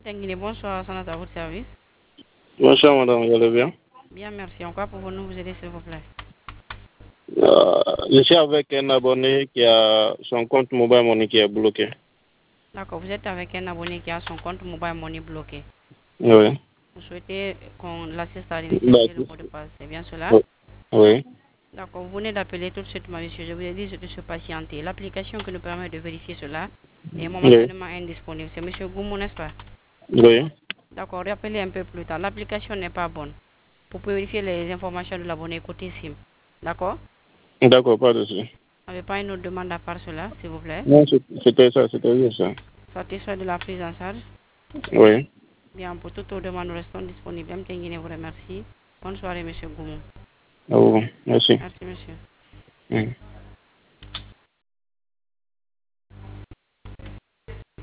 Tenguine, bonsoir, Sanata, à votre service. Bonsoir madame, vous allez bien? Bien, merci. En quoi pouvons-nous vous aider, s'il vous plaît? Je suis avec un abonné qui a son compte Mobile Money qui est bloqué. D'accord, vous êtes avec un abonné qui a son compte Mobile Money bloqué. Oui. Vous souhaitez qu'on l'assiste à réinitialiser le D'accord. mot de passe, c'est bien cela? Oui. Oui. D'accord, vous venez d'appeler tout de suite, monsieur. Je vous ai dit de se patienter. L'application qui nous permet de vérifier cela est Oui. momentanément indisponible. C'est monsieur Goumou, n'est-ce pas? Oui. D'accord, rappelez un peu plus tard. L'application n'est pas bonne. Pour vérifier les informations de l'abonné côté SIM. D'accord? D'accord, pas de souci. Vous n'avez pas une autre demande à part cela, s'il vous plaît? Non, c'était ça, c'était juste ça. Satisfait de la prise en charge? Oui. Bien, pour toutes vos demandes, nous restons disponibles. Je vous remercie. Bonne soirée, monsieur Goumou. Ah bon, merci. Merci, monsieur. Mm.